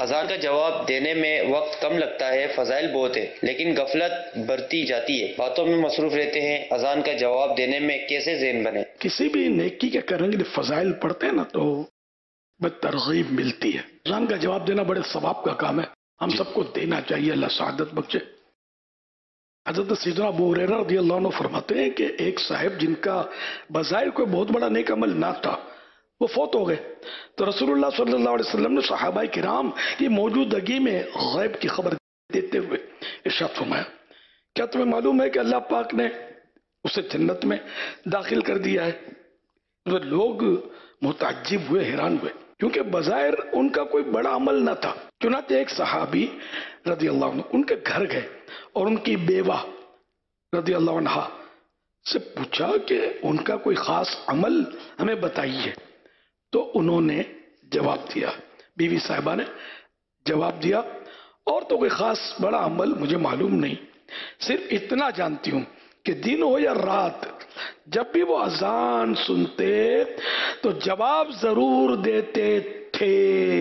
اذان کا جواب دینے میں وقت کم لگتا ہے، فضائل بہت ہے، لیکن غفلت برتی جاتی ہے، باتوں میں مصروف رہتے ہیں۔ اذان کا جواب دینے میں کیسے ذہن بنے؟ کسی بھی نیکی کے کرنے کے لیے فضائل پڑھتے ہیں نا تو ترغیب ملتی ہے۔ اذان کا جواب دینا بڑے ثواب کا کام ہے، ہم سب کو دینا چاہیے، اللہ سعادت بخشے۔ حضرت سیدنا ابو ہریرہ رضی اللہ عنہ فرماتے ہیں کہ ایک صاحب جن کا بظاہر کوئی بہت بڑا نیک عمل نہ تھا، وہ فوت ہو گئے، تو رسول اللہ صلی اللہ علیہ وسلم نے صحابہ کرام کی موجودگی میں غیب کی خبر دیتے ہوئے ارشاد فرمایا، کیا تمہیں معلوم ہے کہ اللہ پاک نے اسے جنت میں داخل کر دیا ہے؟ لوگ متعجب ہوئے، حیران ہوئے، کیونکہ بظاہر ان کا کوئی بڑا عمل نہ تھا۔ چنانچہ ایک صحابی رضی اللہ عنہ ان کے گھر گئے اور ان کی بیوہ رضی اللہ عنہ سے پوچھا کہ ان کا کوئی خاص عمل ہمیں بتائیے، تو انہوں نے جواب دیا، بیوی صاحبہ نے جواب دیا، اور تو کوئی خاص بڑا عمل مجھے معلوم نہیں، صرف اتنا جانتی ہوں کہ دن ہو یا رات جب بھی وہ اذان سنتے تو جواب ضرور دیتے تھے۔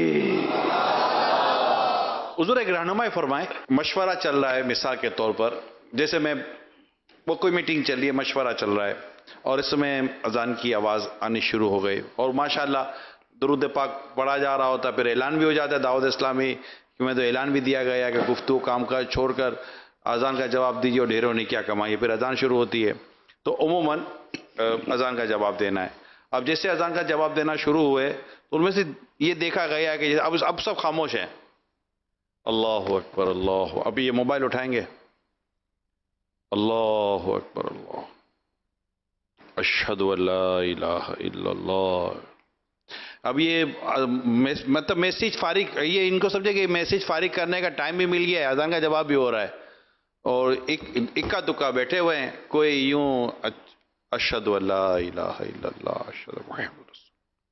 حضور ایک رہنمائی فرمائیں، مشورہ چل رہا ہے مثال کے طور پر، جیسے وہ کوئی میٹنگ چل رہی ہے، مشورہ چل رہا ہے، اور اس میں اذان کی آواز آنی شروع ہو گئی، اور ماشاءاللہ درود پاک پڑھا جا رہا ہوتا، پھر اعلان بھی ہو جاتا ہے دعوت اسلامی میں، تو اعلان بھی دیا گیا کہ گفتگو کام کاج چھوڑ کر اذان کا جواب دیجیے اور ڈھیروں نے کیا کمائی، پھر اذان شروع ہوتی ہے، تو عموماً اذان کا جواب دینا ہے۔ اب جیسے اذان کا جواب دینا شروع ہوئے تو ان میں سے یہ دیکھا گیا کہ اب سب خاموش ہیں، اللہ اکبر اللہ، ابھی یہ موبائل اٹھائیں گے، اللہ اکبر اللہ، اشہد ان لا الہ الا اللہ۔ اب یہ مطلب میسیج فارغ، یہ ان کو سمجھے کہ میسیج فارغ کرنے کا ٹائم بھی مل گیا ہے، اذان کا جواب بھی ہو رہا ہے، اور اکا دکا بیٹھے ہوئے ہیں، کوئی یوں اشہد ان لا الہ الا اللہ اشہد محمد رسول۔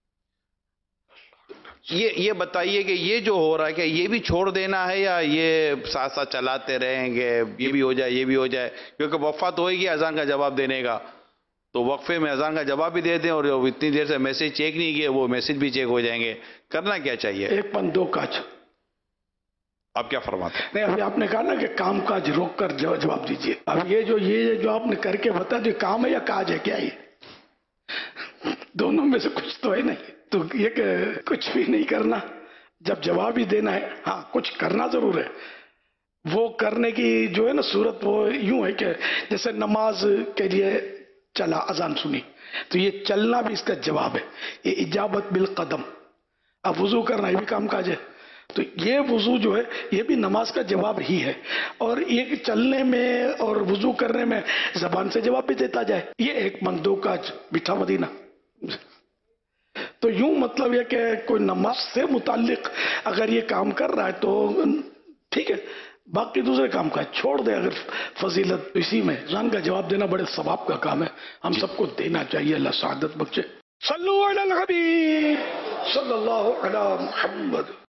یہ بتائیے کہ یہ جو ہو رہا ہے کہ یہ بھی چھوڑ دینا ہے یا یہ ساتھ ساتھ چلاتے رہیں گے، یہ بھی ہو جائے یہ بھی ہو جائے، کیونکہ وقفہ تو ہوئے گی اذان کا جواب دینے کا، تو وقفے میں اذان کا جواب بھی دے دیں، اور اتنی دیر سے میسیج چیک نہیں کیے وہ میسیج بھی چیک ہو جائیں گے، کرنا کیا چاہیے؟ ایک پن دو کاج۔ آپ کیا فرماتے ہیں؟ نہیں، ابھی آپ نے کہا نا کہ کام کاج روک کر جواب دیجیے، اب یہ جو آپ نے کر کے بتا دیا، کام ہے یا کاج ہے، کیا ہے؟ دونوں میں سے کچھ تو ہے نہیں، تو یہ کہ کچھ بھی نہیں کرنا جب جواب ہی دینا ہے، ہاں کچھ کرنا ضرور ہے۔ وہ کرنے کی جو ہے نا صورت وہ یوں ہے کہ جیسے نماز کے لیے چلا، اذان سنی، تو یہ چلنا بھی اس کا جواب ہے، یہ اجابت بالقدم۔ اب وضو کرنا یہ بھی کام کاج ہے، تو یہ وضو جو ہے یہ بھی نماز کا جواب ہی ہے، اور یہ چلنے میں اور وضو کرنے میں زبان سے جواب بھی دیتا جائے، یہ ایک مندو کاج میٹھا مدینہ۔ تو یوں مطلب یہ کہ کوئی نماز سے متعلق اگر یہ کام کر رہا ہے تو ٹھیک ہے، باقی دوسرے کام کا چھوڑ دے اگر فضیلت اسی میں۔ اذان کا جواب دینا بڑے ثواب کا کام ہے، ہم سب کو دینا چاہیے، اللہ سعادت بخشے۔ صلو علی الحبیب صلی اللہ علی محمد۔